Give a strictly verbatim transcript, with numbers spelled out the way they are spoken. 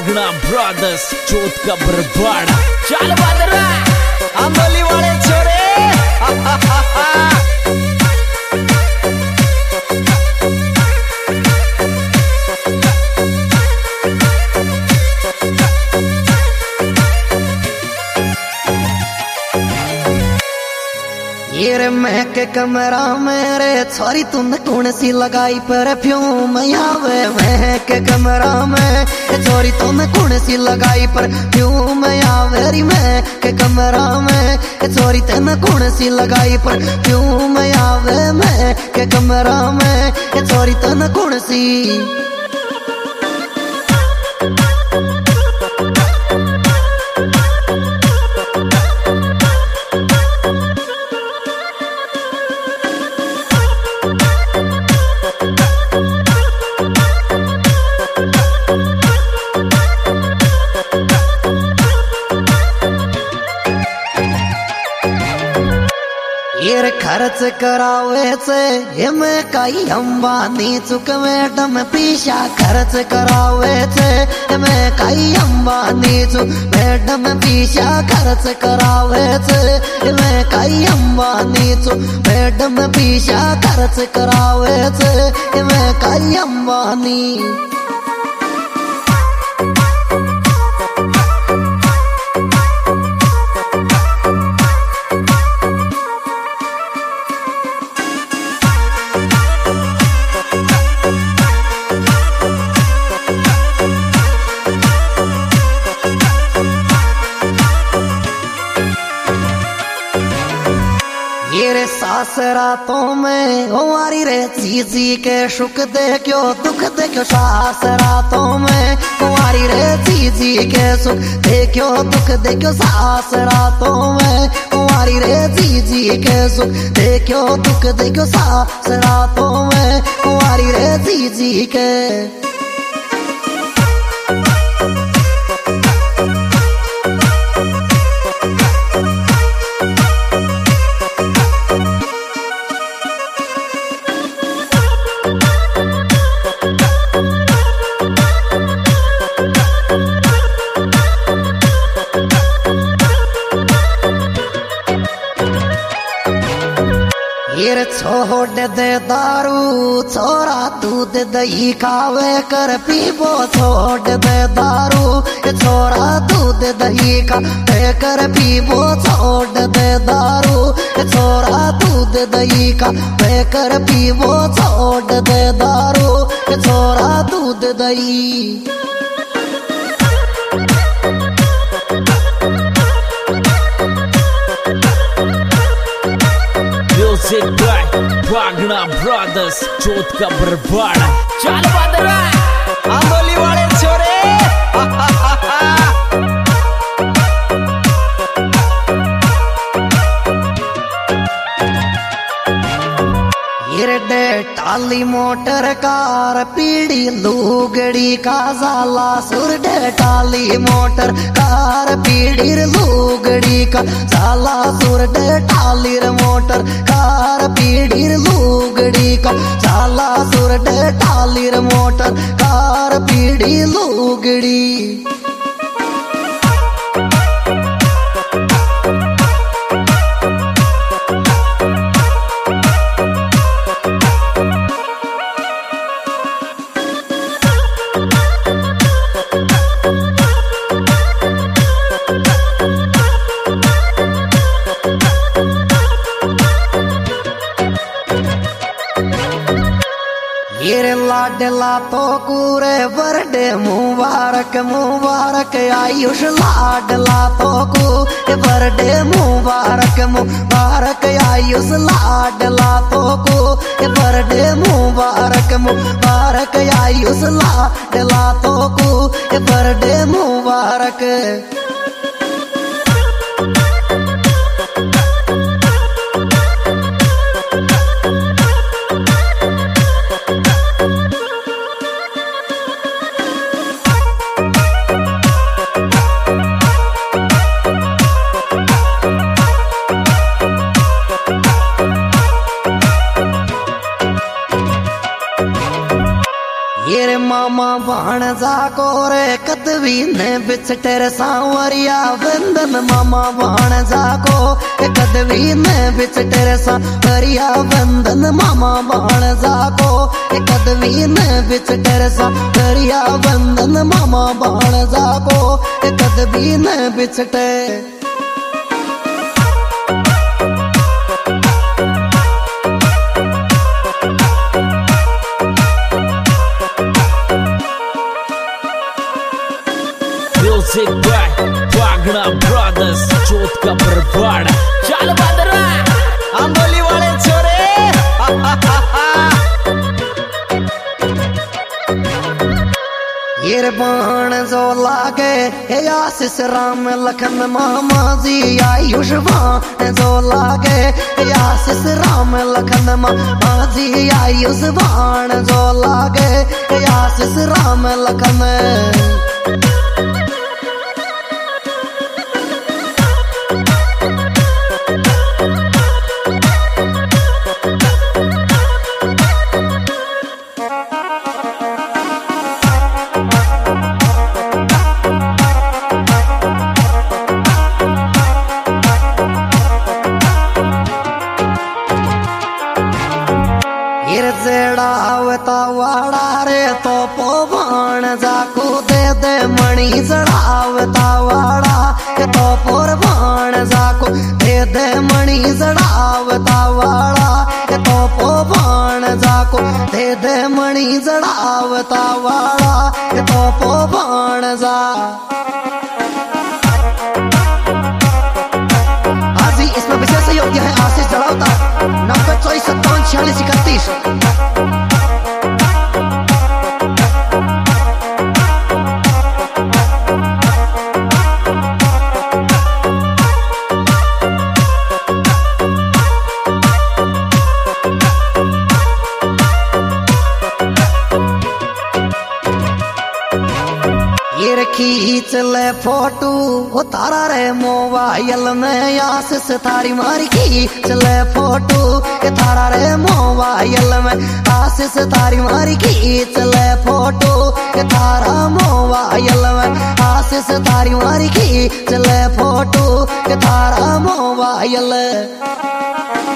पागना brothers चोट का बरबाड़ा। चल बदरा आंबोली वाले छोरे ये रे महक कमरा मेरे छोरी तूने कौन सी लगाई परफ्यूम आवे महक कमरा में छोरी तूने कौन सी लगाई परफ्यूम आवे री महक कमरा में छोरी तूने कौन सी लगाई परफ्यूम आवे महक कमरा में छोरी तूने कौन सी ये खर्च करावे से ये मैं कई अंबानी चुक मैडम पीछा खर्च करावे से ये मैं कई अंबानी चुक मैडम पीछा खर्च करावे से ये मैं कई अंबानी चुक मैडम पीछा खर्च करावे से ये मैं कई अंबानी ये रे सासरा तो मैं हमारी रे चीजी के सुख दे क्यों दुख दे क्यों सासरा तो मैं हमारी रे चीजी के सुख दे क्यों दुख दे क्यों सासरा तो मैं हमारी रे चीजी के सुख दे क्यों दुख दे क्यों सासरा तो मैं हमारी रे चीजी के छोड़ दे दारू छोरा दूध दही खावे कर पीबो छोड़ दे दारू छोरा दूध दही खावे कर पीबो छोड़ दे दारू छोरा दूध दही खावे कर पीबो छोड़ दे दारू छोरा दूध दही पागना ब्रदर्स चोट का बरबाड़ा। चल बदरा आंबोली वाले छोरे हिरडे टाली मोटर कार पीड़ी लूगड़ी का जाला सुरडे टाली मोटर कार पीड़ी लूगड़ी का जाला सुरडे टाली मोटर कार पीड़ी लूगड़ी का जाला सुरडे टाली मोटर कार पीड़ी लूगड़ी लाडला तो कूरे बरडे मुबारक मुबारक आयुष लाडला तो कू बरडे मुबारक मुबारक आयुष लाडला तो कू बरडे मुबारक मुबारक आयुष लाडला तो कू बरडे मुबारक ये मामा भाणजा को रे कदवी ने बिच तेरे सांवरिया बंधन मामा भाणजा को कदवी ने बिच तेरे सांवरिया बंधन मामा भाणजा को कदवी ने बिच तेरे सांवरिया बंधन मामा भाणजा को कदवी ने बिच तेरे Music by Wagner Brothers, चोट का बरबाड़ा। चल बदरा अंबोली वाले छोरे। ये बाण जो लागे हे आशीष राम लखन मामा जी आयुष बाण जो लागे हे आशीष राम लखन मामा जी आयुष बाण जो लागे हे आशीष राम लखन। जेड़ावता वाड़ा रे तो पोवाण जाकू दे दे मणि जड़ावता वाड़ा के तो पोरवाण जाकू दे दे मणि जड़ावता वाड़ा के तो पोवाण जाकू दे दे मणि जड़ावता वाड़ा के तो पोवाण जा। आज ही इसमें विशेष योग्य है आशीष जड़ावता नब्बे चौबीस सत्तावन छियालीस इकतीस। ये खींच ले फोटो वो तारा रे मोबाइल में आशीष थारी मारी खींच ले फोटो ये तारा रे मोबाइल में आशीष थारी मारी खींच ले फोटो ये तारा मोबाइल में आशीष थारी मारी खींच ले फोटो ये तारा मोबाइल।